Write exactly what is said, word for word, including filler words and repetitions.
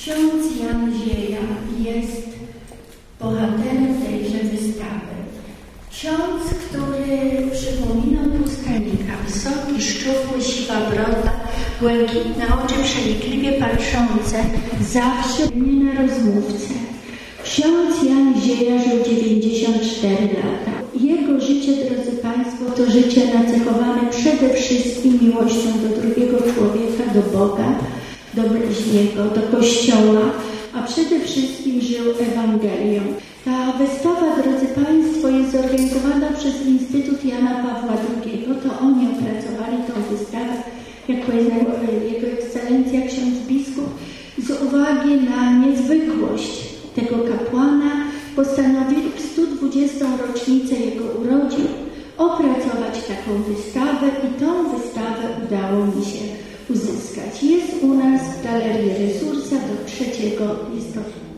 Ksiądz Jan Zieja jest bohaterem tejże wystawy. Ksiądz, który przypominał pustelnika, wysoki, szczupły, siwa broda, błękitne oczy przenikliwie patrzące, zawsze nie na rozmówcę. Ksiądz Jan Zieja żył dziewięćdziesiąt cztery lata. Jego życie, drodzy Państwo, to życie nacechowane przede wszystkim miłością do drugiego człowieka, do Boga, do bliźniego, do Kościoła, a przede wszystkim żył Ewangelią. Ta wystawa, drodzy Państwo, jest zorganizowana przez Instytut Jana Pawła drugiego. To oni opracowali tą wystawę, jak powiedział Jego Ekscelencja ksiądz biskup, z uwagi na niezwykłość tego kapłana postanowili w stu dwudziestą rocznicę jego urodzin opracować taką wystawę i tą wystawę udało mi się uzyskać. Jest u nas w Galerii Resursa do trzeciego listopada.